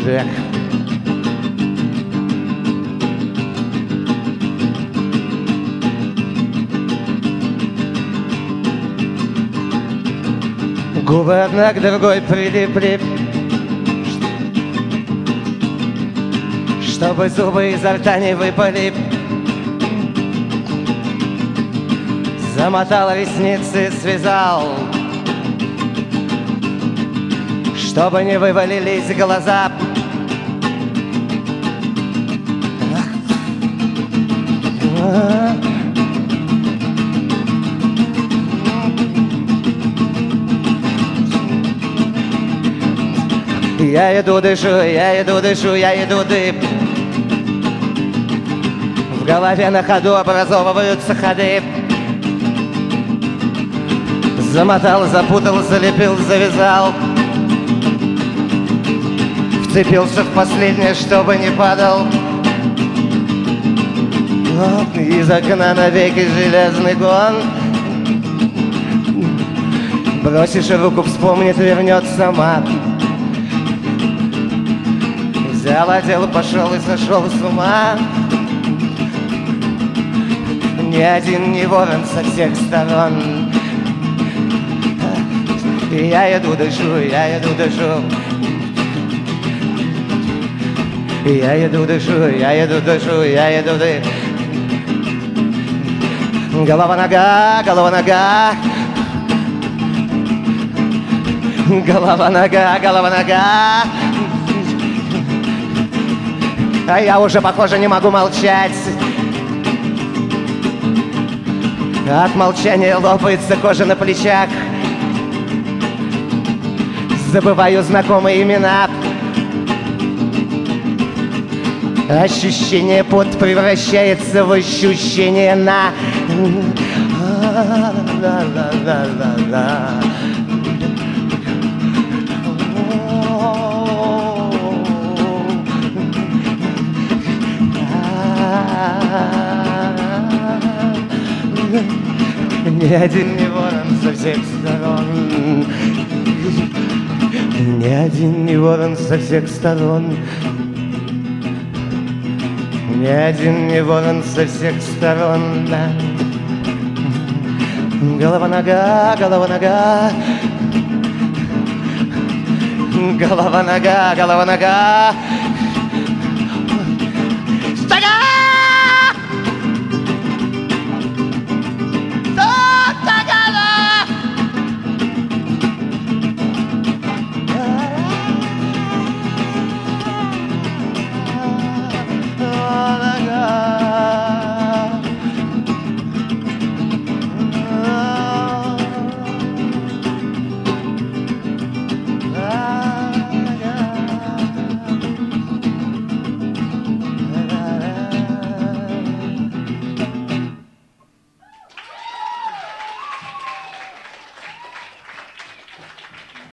Джек. Губы одна к другой прилипли, чтобы зубы изо рта не выпали. Замотал ресницы, связал, чтобы не вывалились глаза. Я иду, дышу, я иду, дышу, я иду, дым. В голове на ходу образовываются ходы. Замотал, запутал, залепил, завязал. Вцепился в последнее, чтобы не падал. Из окна навеки железный гон. Бросишь руку, вспомнит, вернет сама. Взял, одел, пошел и сошел с ума. Ни один не ворон со всех сторон. Я иду, дышу, я иду, дышу. Я иду, дышу, я иду, дышу, я иду, дышу. Голова, нога, голова, нога. Голова, нога, голова, нога. А я уже, похоже, не могу молчать. От молчания лопается кожа на плечах. Забываю знакомые имена. Ощущение пот превращается в ощущение на. Ни один не ворон со всех сторон. Ни один не ворон со всех сторон. Ни один не ворон со всех сторон. Голова, нога, голова, нога. Голова, нога, голова, нога.